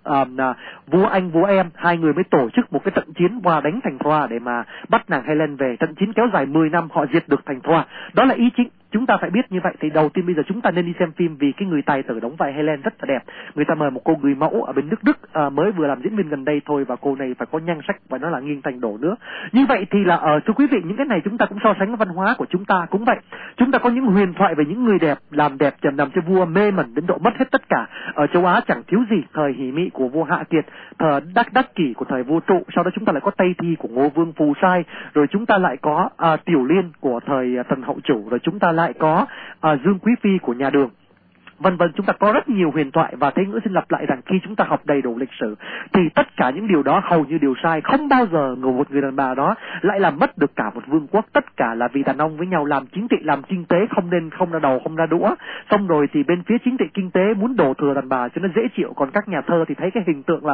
Speaker 1: vua anh vua em hai người mới tổ chức một cái trận chiến qua đánh thành Troa để mà bắt nàng Helen về. Trận chiến kéo dài 10 năm, họ diệt được thành Troa. Đó là ý chính. Chúng ta phải biết như vậy. Thì đầu tiên bây giờ chúng ta nên đi xem phim, vì cái người tài tử đóng vai Helen rất là đẹp. Người ta mời một cô người mẫu ở bên nước Đức mới vừa làm diễn viên gần đây thôi, và cô này phải có nhan sắc và nó là nghiêng thành đổ nước. Như vậy thì là thưa quý vị, những cái này chúng ta cũng so sánh với văn hóa của chúng ta cũng vậy. Chúng ta có những huyền thoại về những người đẹp, làm đẹp làm cho vua mê mẩn đến độ mất hết tất cả. Ở châu Á chẳng thiếu gì, thời Hỷ Mị của vua Hạ Kiệt, thời Đắc Kỷ của thời vua Trụ, sau đó chúng ta lại có Tây Thi của Ngô Vương Phù Sai, rồi chúng ta lại có Tiểu Liên của thời Tần Hậu Chủ, rồi chúng ta lại có Dương Quý Phi của nhà Đường. Vân vân, chúng ta có rất nhiều huyền thoại. Và Thế Ngữ xin lặp lại rằng khi chúng ta học đầy đủ lịch sử thì tất cả những điều đó hầu như đều sai. Không bao giờ một người đàn bà đó lại làm mất được cả một vương quốc. Tất cả là vì đàn ông với nhau làm chính trị, làm kinh tế, không ra đầu không ra đũa. Xong rồi thì bên phía chính trị kinh tế muốn đổ thừa đàn bà cho nó dễ chịu, còn các nhà thơ thì thấy cái hình tượng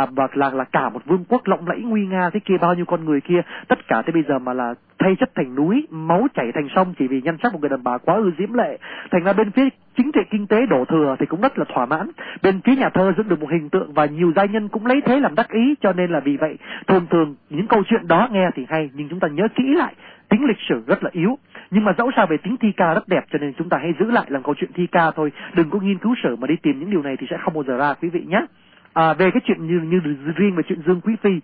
Speaker 1: là cả một vương quốc lộng lẫy nguy nga thế kia, bao nhiêu con người kia, tất cả tới bây giờ mà là thay chất thành núi, máu chảy thành sông chỉ vì nhan sắc một người đàn bà quá ư diễm lệ. Thành ra bên phía chính trị kinh tế đổ thừa thì cũng rất là thỏa mãn. Bên phía nhà thơ dựng được một hình tượng và nhiều giai nhân cũng lấy thế làm đắc ý, cho nên là vì vậy thường những câu chuyện đó nghe thì hay, nhưng chúng ta nhớ kỹ lại tính lịch sử rất là yếu. Nhưng mà dẫu sao về tính thi ca rất đẹp, cho nên chúng ta hãy giữ lại làm câu chuyện thi ca thôi, đừng có nghiên cứu sử mà đi tìm những điều này thì sẽ không bao giờ ra, quý vị nhé. Về cái chuyện như riêng về chuyện Dương Quý Phi,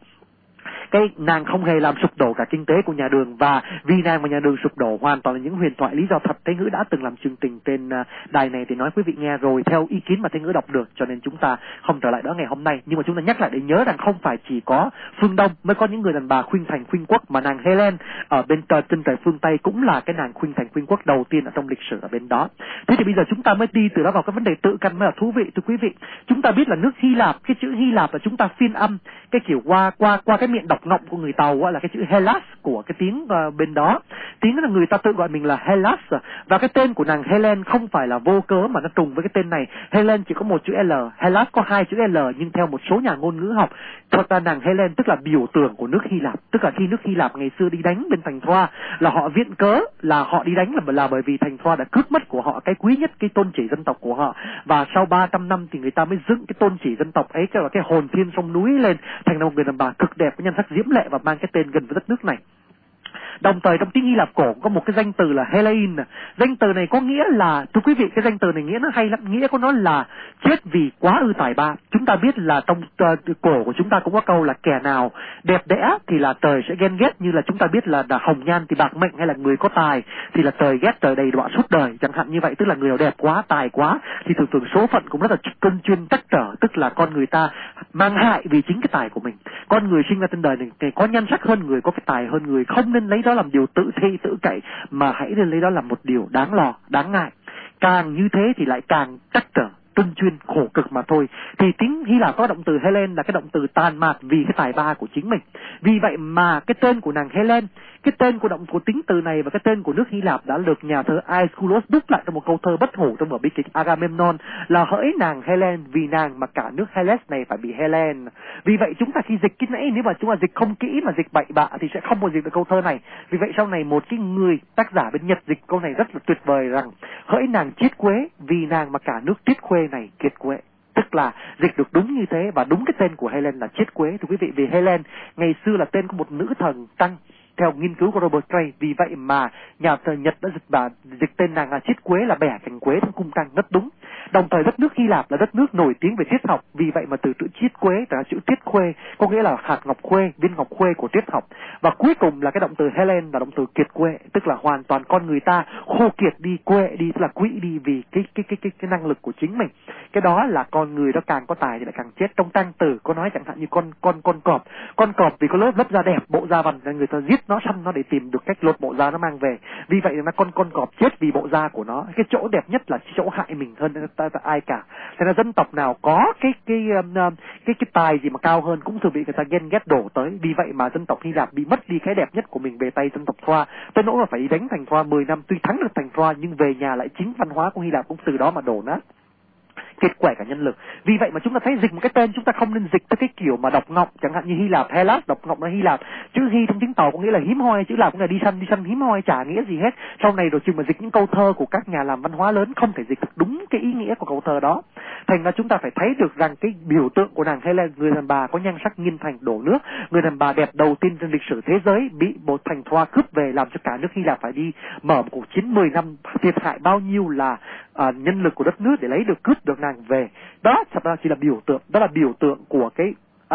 Speaker 1: cái nàng không hề làm sụp đổ cả kinh tế của nhà Đường, và vì nàng và nhà Đường sụp đổ hoàn toàn là những huyền thoại lý do thật. Thế Ngữ đã từng làm chương trình trên đài này thì nói quý vị nghe rồi, theo ý kiến mà Thế Ngữ đọc được, cho nên chúng ta không trở lại đó ngày hôm nay. Nhưng mà chúng ta nhắc lại để nhớ rằng không phải chỉ có phương Đông mới có những người đàn bà khuynh thành khuynh quốc, mà nàng Helen ở bên trên trời phương Tây cũng là cái nàng khuynh thành khuynh quốc đầu tiên ở trong lịch sử ở bên đó. Thế thì bây giờ chúng ta mới đi từ đó vào cái vấn đề tự căn mới là thú vị, thưa quý vị. Chúng ta biết là nước Hy Lạp, cái chữ Hy Lạp là chúng ta phiên âm cái kiểu qua cái miệng đọc ngọng của người Tàu là cái chữ Hellas của cái tiếng bên đó. Tiếng là người ta tự gọi mình là Hellas, và cái tên của nàng Helen không phải là vô cớ mà nó trùng với cái tên này. Helen chỉ có một chữ L, Hellas có hai chữ L, nhưng theo một số nhà ngôn ngữ học, thật ra nàng Helen tức là biểu tượng của nước Hy Lạp. Tức là khi nước Hy Lạp ngày xưa đi đánh bên thành Troa là họ viện cớ là họ đi đánh là bởi vì thành Troa đã cướp mất của họ cái quý nhất, cái tôn chỉ dân tộc của họ, và sau 300 năm thì người ta mới dựng cái tôn chỉ dân tộc ấy, cái hồn thiên sông núi lên, thành ra một người đàn bà cực đẹp với nhan sắc diễm lệ và mang cái tên gần với đất nước này. Đồng thời trong tiếng Hy Lạp cổ có một cái danh từ là Helein. Danh từ này có nghĩa là, thưa quý vị, cái danh từ này nghĩa nó hay lắm, nghĩa của nó là chết vì quá ư tài ba. Chúng ta biết là trong cổ của chúng ta cũng có câu là kẻ nào đẹp đẽ thì là trời sẽ ghen ghét, như là chúng ta biết là hồng nhan thì bạc mệnh, hay là người có tài thì là trời ghét, trời đầy đọa suốt đời, chẳng hạn như vậy. Tức là người nào đẹp quá, tài quá thì thường số phận cũng rất là cân chuyên trắc trở, tức là con người ta mang hại vì chính cái tài của mình. Con người sinh ra trên đời này có nhan sắc hơn người, có cái tài hơn người, không nên lấy đó làm điều tự thi tự cậy, mà hãy nên lấy đó làm một điều đáng lo, đáng ngại. Càng như thế thì lại càng trắc trở, trân chuyên khổ cực mà thôi. Thì tiếng Hy Lạp có động từ Helen là cái động từ tàn mạt vì cái tài ba của chính mình. Vì vậy mà cái tên của nàng Helen, cái tên của tính từ này và cái tên của nước Hy Lạp đã được nhà thơ Aeschylus đúc lại trong một câu thơ bất hủ trong vở bi kịch Agamemnon là hỡi nàng Helen, vì nàng mà cả nước Hellas này phải bị Helen. Vì vậy chúng ta khi dịch cái nãy, nếu mà chúng ta dịch không kỹ mà dịch bậy bạ thì sẽ không bao dịch được câu thơ này. Vì vậy sau này một cái người tác giả bên Nhật dịch câu này rất là tuyệt vời rằng hỡi nàng chiết quế, vì nàng mà cả nước Triết Khuê này kiệt quệ. Tức là dịch được đúng như thế, và đúng cái tên của Helen là Chiết Quế, thưa quý vị. Vì Helen ngày xưa là tên của một nữ thần tăng theo nghiên cứu của Robert Gray. Vì vậy mà nhà thơ Nhật đã dịch tên nàng là Chiết Quế, là bẻ cành quế trong cung tăng, rất đúng. Đồng thời đất nước Hy Lạp là đất nước nổi tiếng về triết học, vì vậy mà từ chữ Chiết Quế là chữ Triết Khuê, có nghĩa là hạt ngọc khuê, viên ngọc khuê của triết học. Và cuối cùng là cái động từ Helen là động từ kiệt quệ, tức là hoàn toàn con người ta khô kiệt đi, quệ đi, tức là quỹ đi vì cái năng lực của chính mình. Cái đó là con người đó càng có tài thì lại càng chết. Trong Tăng Tử có nói chẳng hạn như con cọp vì có lớp da đẹp, bộ da vằn nên người ta giết nó, săn nó để tìm được cách lột bộ da nó mang về. Vì vậy là con cọp chết vì bộ da của nó. Cái chỗ đẹp nhất là chỗ hại mình hơn ai cả. Thế là dân tộc nào có cái tài gì mà cao hơn cũng thường bị người ta ghen ghét đổ tới. Vì vậy mà dân tộc Hy Lạp bị mất đi cái đẹp nhất của mình về tay dân tộc Troa. Tới nỗi mà phải đi đánh thành Troa 10 năm, tuy thắng được thành Troa nhưng về nhà lại chính văn hóa của Hy Lạp cũng từ đó mà đổ nát, kết quả cả nhân lực. Vì vậy mà chúng ta thấy dịch một cái tên chúng ta không nên dịch tới cái kiểu mà đọc ngọng, chẳng hạn như Hy Lạp, Hellas, đọc ngọng là Hy Lạp, chữ Hy trong tiếng Tàu có nghĩa là hiếm hoi, chữ Lạp cũng là đi săn hiếm hoi, chả nghĩa gì hết. Sau này rồi chừng mà dịch những câu thơ của các nhà làm văn hóa lớn không thể dịch được đúng cái ý nghĩa của câu thơ đó. Thành ra chúng ta phải thấy được rằng cái biểu tượng của nàng Helen, người đàn bà có nhan sắc nghiêng thành đổ nước, người đàn bà đẹp đầu tiên trên lịch sử thế giới bị một thành Troa cướp về, làm cho cả nước Hy Lạp phải đi mở một cuộc chiến 10 năm, thiệt hại bao nhiêu là nhân lực của đất nước để lấy được, cướp được nàng về. Đó thật ra chỉ là biểu tượng, đó là biểu tượng của cái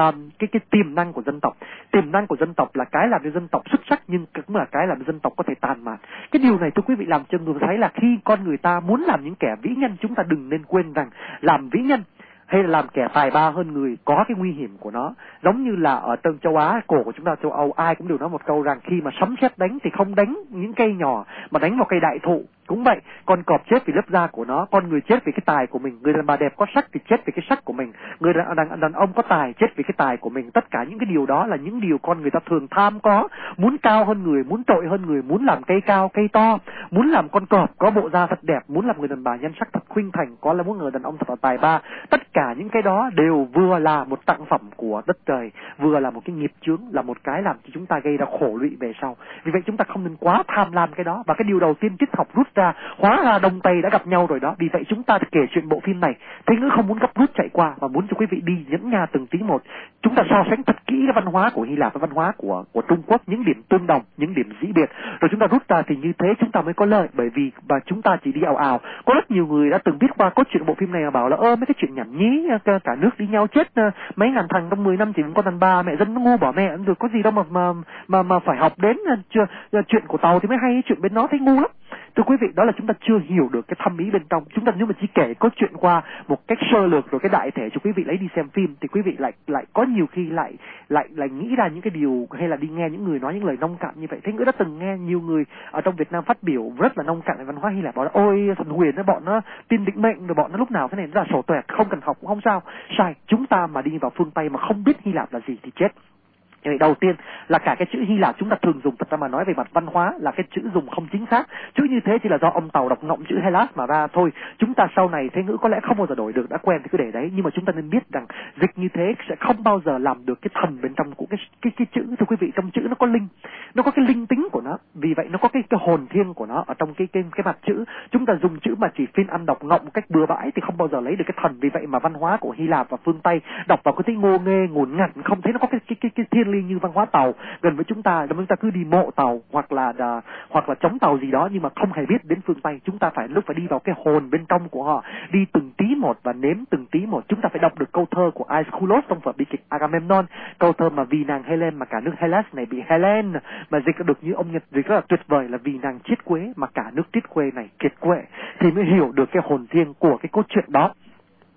Speaker 1: tiềm năng của dân tộc. Tiềm năng của dân tộc là cái làm cho dân tộc xuất sắc, nhưng cũng là cái làm cho dân tộc có thể tàn mạn. Cái điều này thưa quý vị làm cho người thấy là khi con người ta muốn làm những kẻ vĩ nhân, chúng ta đừng nên quên rằng làm vĩ nhân hay là làm kẻ tài ba hơn người có cái nguy hiểm của nó. Giống như là ở trong châu Á, cổ của chúng ta châu Âu, ai cũng đều nói một câu rằng khi mà sấm sét đánh thì không đánh những cây nhỏ mà đánh vào cây đại thụ. Cũng vậy, con cọp chết vì lớp da của nó, con người chết vì cái tài của mình, người đàn bà đẹp có sắc thì chết vì cái sắc của mình, người đàn ông có tài chết vì cái tài của mình. Tất cả những cái điều đó là những điều con người ta thường tham có, muốn cao hơn người, muốn trội hơn người, muốn làm cây cao, cây to, muốn làm con cọp có bộ da thật đẹp, muốn làm người đàn bà nhan sắc thật khuynh thành, có là muốn người đàn ông thật là tài ba. Tất cả những cái đó đều vừa là một tặng phẩm của đất trời, vừa là một cái nghiệp chướng, là một cái làm cho chúng ta gây ra khổ lụy về sau. Vì vậy chúng ta không nên quá tham lam cái đó. Và cái điều đầu tiên triết học rút ra, hóa ra Đông Tây đã gặp nhau rồi đó. Vì vậy chúng ta kể chuyện bộ phim này, Thế Ngữ không muốn gấp rút chạy qua mà muốn cho quý vị đi nhẫn nha từng tí một. Chúng ta so sánh thật kỹ cái văn hóa của Hy Lạp với văn hóa của Trung Quốc, những điểm tương đồng, những điểm dĩ biệt, rồi chúng ta rút ra thì như thế chúng ta mới có lợi. Bởi vì và chúng ta chỉ đi ào ào. Có rất nhiều người đã từng biết qua cốt truyện bộ phim này mà bảo là mấy cái chuyện nhảm nhí, cả nước đi nhau chết mấy ngàn thằng trong 10 năm chỉ một con đàn bà, mẹ dân nó ngu bỏ mẹ rồi, có gì đâu mà phải học đến chuyện của Tàu thì mới hay, chuyện bên nó thấy ngu lắm. Thưa quý vị, đó là chúng ta chưa hiểu được cái thâm ý bên trong. Chúng ta nếu mà chỉ kể cốt truyện qua một cách sơ lược rồi cái đại thể cho quý vị lấy đi xem phim thì quý vị lại có nhiều khi lại nghĩ ra những cái điều, hay là đi nghe những người nói những lời nông cạn như vậy. Thế Ngữ đã từng nghe nhiều người ở trong Việt Nam phát biểu rất là nông cạn về văn hóa Hy Lạp, bảo là ôi thần huyền nó bọn nó tin định mệnh, rồi bọn nó lúc nào thế này nó là sổ toẹt, không cần học cũng không sao. Sai, chúng ta mà đi vào phương Tây mà không biết Hy Lạp là gì thì chết. Vậy đầu tiên là cả cái chữ Hy Lạp chúng ta thường dùng, thật ra mà nói về mặt văn hóa là cái chữ dùng không chính xác. Chữ như thế chỉ là do ông Tàu đọc ngọng chữ Hellas mà ra thôi. Chúng ta sau này Thế Ngữ có lẽ không bao giờ đổi được, đã quen thì cứ để đấy. Nhưng mà chúng ta nên biết rằng dịch như thế sẽ không bao giờ làm được cái thần bên trong của cái chữ. Thưa quý vị, trong chữ nó có linh, nó có cái linh tính của nó. Vì vậy nó có cái hồn thiêng của nó ở trong cái mặt chữ. Chúng ta dùng chữ mà chỉ phiên ăn đọc ngọng một cách bừa bãi thì không bao giờ lấy được cái thần. Vì vậy mà văn hóa của Hy Lạp và phương Tây đọc vào cái thấy ngô nghê ngổn ngặt, không thấy nó có cái thiên liêng như văn hóa Tàu gần với chúng ta. Chúng ta cứ đi mộ Tàu hoặc là chống Tàu gì đó, nhưng mà không hề biết đến phương Tây. Chúng ta phải đi vào cái hồn bên trong của họ, đi từng tí một và nếm từng tí một. Chúng ta phải đọc được câu thơ của Aeschylus trong vở bi kịch Agamemnon, câu thơ mà vì nàng Helen mà cả nước Hellas này bị Helen, mà dịch được như ông Nhật dịch rất là tuyệt vời là vì nàng Chiết Quế mà cả nước Triết Khuê này kiệt quệ, thì mới hiểu được cái hồn thiêng của cái cốt truyện đó.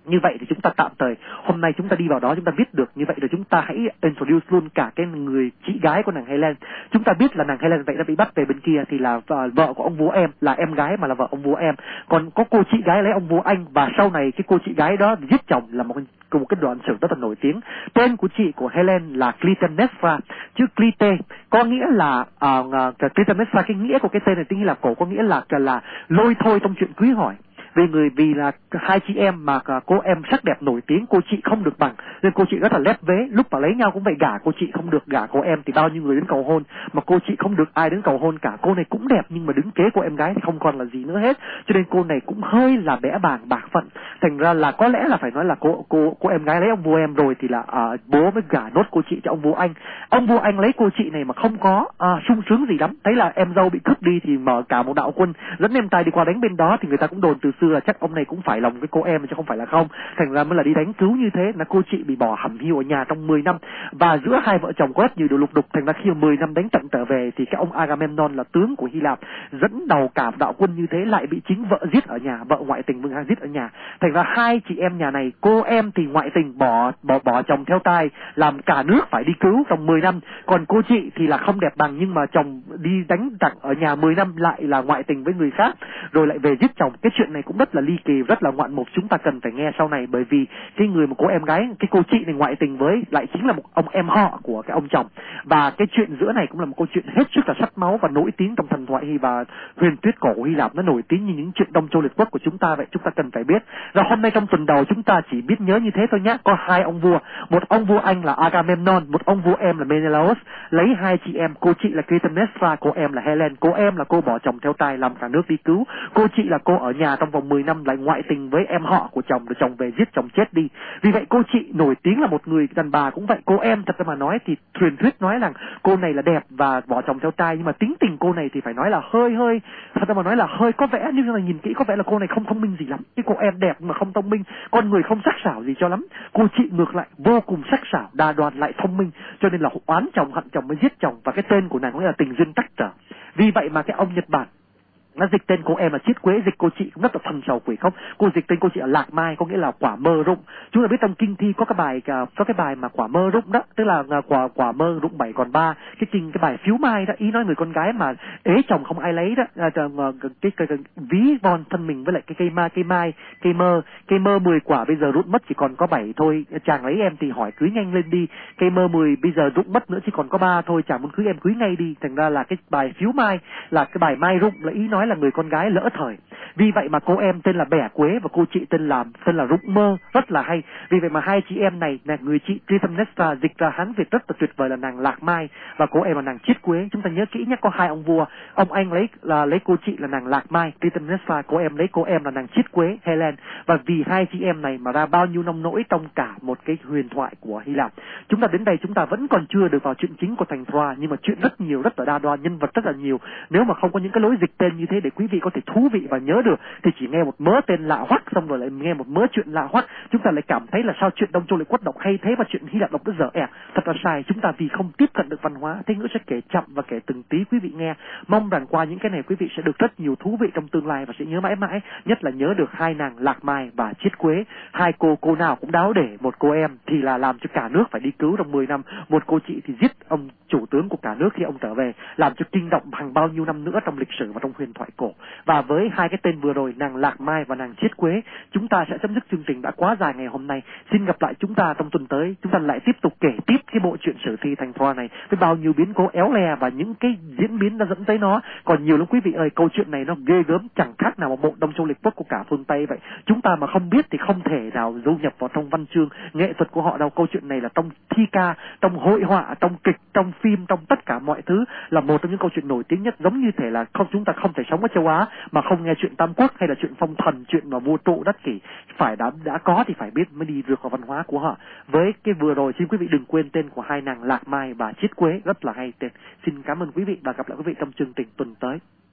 Speaker 1: Như vậy thì chúng ta tạm thời hôm nay chúng ta đi vào đó, chúng ta biết được như vậy rồi chúng ta hãy introduce luôn cả cái người chị gái của nàng Helen. Chúng ta biết là nàng Helen vậy đã bị bắt về bên kia thì là vợ của ông vua em, là em gái mà là vợ ông vua em. Còn có cô chị gái lấy ông vua Anh, và sau này cái cô chị gái đó giết chồng là một cái đoạn sử rất là nổi tiếng. Tên của chị của Helen là Clytemnestra, chữ Clyte có nghĩa là Clytemnestra, cái nghĩa của cái tên này tiếng Hy Lạp cổ có nghĩa là lôi thôi trong chuyện cưới hỏi. Vì là hai chị em mà cô em sắc đẹp nổi tiếng, cô chị không được bằng, nên cô chị rất là lép vế. Lúc mà lấy nhau cũng vậy, gả cô chị không được gả cô em thì bao nhiêu người đến cầu hôn, mà cô chị không được ai đến cầu hôn cả. Cô này cũng đẹp nhưng mà đứng kế cô em gái thì không còn là gì nữa hết, cho nên cô này cũng hơi là bẽ bàng bạc phận. Thành ra là có lẽ là phải nói là cô em gái lấy ông vua em rồi thì là bố mới gả nốt cô chị cho ông vua Anh. Ông vua Anh lấy cô chị này mà không có sung sướng gì lắm, thấy là em dâu bị cướp đi thì mở cả một đạo quân dẫn em trai đi qua đánh bên đó, thì người ta cũng đồn từ xưa là chắc ông này cũng phải lòng với cô em chứ không phải là không. Thành ra mới là đi đánh cứu như thế, là cô chị bị bỏ hầm hiu ở nhà trong 10 năm. Và giữa hai vợ chồng có rất nhiều điều lục đục, thành ra khi 10 năm đánh trận trở về thì cái ông Agamemnon là tướng của Hy Lạp dẫn đầu cả đạo quân như thế lại bị chính vợ giết ở nhà, vợ ngoại tình Vương Hằng giết ở nhà. Thành ra hai chị em nhà này, cô em thì ngoại tình bỏ chồng theo tai, làm cả nước phải đi cứu trong 10 năm. Còn cô chị thì là không đẹp bằng nhưng mà chồng đi đánh trận ở nhà 10 năm lại là ngoại tình với người khác rồi lại về giết chồng. Cái chuyện này cũng rất là ly kỳ, rất là ngoạn mục, chúng ta cần phải nghe sau này, bởi vì cái người mà cô em gái, cái cô chị này ngoại tình với lại chính là một ông em họ của cái ông chồng. Và cái chuyện giữa này cũng là một câu chuyện hết sức là sắc máu và nổi tiếng trong thần thoại và huyền thuyết cổ Hy Lạp, nó nổi tiếng như những chuyện Đông Châu Liệt Quốc của chúng ta vậy, chúng ta cần phải biết. Rồi hôm nay trong tuần đầu chúng ta chỉ biết nhớ như thế thôi nhé. Có hai ông vua, một ông vua Anh là Agamemnon, một ông vua em là Menelaus, lấy hai chị em, cô chị là Clytemnestra, cô em là Helen. Cô em là cô bỏ chồng theo tai làm cả nước đi cứu, cô chị là cô ở nhà trong vòng 10 năm lại ngoại tình với em họ của chồng, rồi chồng về giết chồng chết đi. Vì vậy cô chị nổi tiếng là một người đàn bà cũng vậy. Cô em thật ra mà nói thì truyền thuyết nói rằng cô này là đẹp và bỏ chồng theo trai, nhưng mà tính tình cô này thì phải nói là hơi thật ra mà nói là hơi có vẻ, nhưng mà nhìn kỹ có vẻ là cô này không thông minh gì lắm. Cái cô em đẹp mà không thông minh, con người không sắc sảo gì cho lắm. Cô chị ngược lại vô cùng sắc sảo, đa đoan lại thông minh, cho nên là oán chồng hận chồng mới giết chồng, và cái tên của nàng cũng là tình duyên trắc trở. Vì vậy mà cái ông Nhật Bản nó dịch tên cô em là Chiết Quế, dịch cô chị cũng rất là thần sầu quỷ khóc. Cô dịch tên cô chị là Lạc Mai, có nghĩa là quả mơ rụng. Chúng ta biết trong kinh thi có cái bài mà quả mơ rụng đó, tức là quả mơ rụng 7 còn 3. Cái bài phiếu mai đó, ý nói người con gái mà ế chồng không ai lấy đó, cái ví von thân mình với lại cái cây mơ 10 quả bây giờ rụng mất chỉ còn có 7 thôi, chàng lấy em thì hỏi cưới nhanh lên đi. Cây mơ 10 bây giờ rụng mất nữa chỉ còn có 3 thôi, chàng muốn cưới em cưới ngay đi. Thành ra là cái bài phiếu mai là cái bài mai rụng, là ý nói là người con gái lỡ thời. Vì vậy mà cô em tên là Bẻ Quế và cô chị tên là Rụng Mơ, rất là hay. Vì vậy mà hai chị em này, là người chị Clytemnestra dịch ra Hán Việt rất là tuyệt vời là nàng Lạc Mai, và cô em là nàng Chiết Quế. Chúng ta nhớ kỹ nhé, có hai ông vua, ông Anh lấy cô chị là nàng Lạc Mai Clytemnestra, cô em lấy cô em là nàng Chiết Quế Helen. Và vì hai chị em này mà ra bao nhiêu nông nỗi trong cả một cái huyền thoại của Hy Lạp. Chúng ta đến đây chúng ta vẫn còn chưa được vào chuyện chính của thành Troa, nhưng mà chuyện rất nhiều, rất là đa đoan, nhân vật rất là nhiều. Nếu mà không có những cái lối dịch tên như thế để quý vị có thể thú vị và nhớ được thì chỉ nghe một mớ tên lạ hoắc, xong rồi lại nghe một mớ chuyện lạ hoắc, chúng ta lại cảm thấy là sao chuyện Đông Châu Liệt Quốc đọc hay thế và chuyện Hy Lạp đọc rất dở ẹc. Thật là sai, chúng ta vì không tiếp cận được văn hóa. Thế ngữ sẽ kể chậm và kể từng tí quý vị nghe. Mong rằng qua những cái này quý vị sẽ được rất nhiều thú vị trong tương lai và sẽ nhớ mãi mãi, nhất là nhớ được hai nàng Lạc Mai và Chiết Quế. Hai cô nào cũng đáo để, một cô em thì là làm cho cả nước phải đi cứu trong 10 năm, một cô chị thì giết ông chủ tướng của cả nước khi ông trở về, làm cho kinh động hàng bao nhiêu năm nữa trong lịch sử và trong huyền thoại cổ. Và với hai cái tên vừa rồi, nàng Lạc Mai và nàng Chiết Quế, chúng ta sẽ chấm dứt chương trình đã quá dài ngày hôm nay. Xin gặp lại chúng ta trong tuần tới, chúng ta lại tiếp tục kể tiếp cái bộ truyện sử thi thành Troa này với bao nhiêu biến cố éo le và những cái diễn biến đã dẫn tới nó. Còn nhiều lắm quý vị ơi, câu chuyện này nó ghê gớm, chẳng khác nào một bộ Đông Châu Liệt Quốc của cả phương Tây vậy. Chúng ta mà không biết thì không thể nào du nhập vào trong văn chương nghệ thuật của họ đâu. Câu chuyện này là trong thi ca, trong hội họa, trong kịch, trong phim, trong tất cả mọi thứ, là một trong những câu chuyện nổi tiếng nhất. Giống như thể là chúng ta không thể sống ở châu Á mà không nghe chuyện Tam Quốc hay là chuyện phong thần, chuyện mà vua trụ đất kỷ, phải đã có thì phải biết mới đi được vào văn hóa của họ. Với cái vừa rồi xin quý vị đừng quên tên của hai nàng Lạc Mai và Chiết Quế, rất là hay tên. Xin cảm ơn quý vị và gặp lại quý vị trong chương trình tuần tới.